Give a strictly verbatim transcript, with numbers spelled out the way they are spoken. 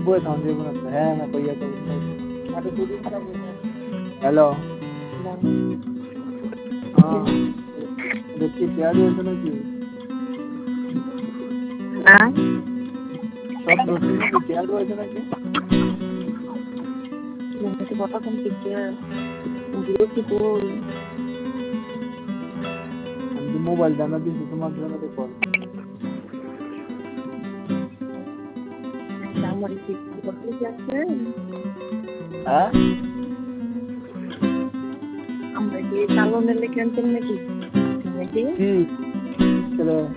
boy था जे बना है ना भैया तो हेलो हाँ देखिए प्यार होता ना कि हाँ सब दोस्तों में प्यार होता ना कि मैंने तो पता कम किया वीडियो की बोल हम मोबाइल जाना भी तुम्हारे में तो कॉल हमारी चीज बदल क्या है हाँ हम ये चालों में लेके अंतिम में की की चलो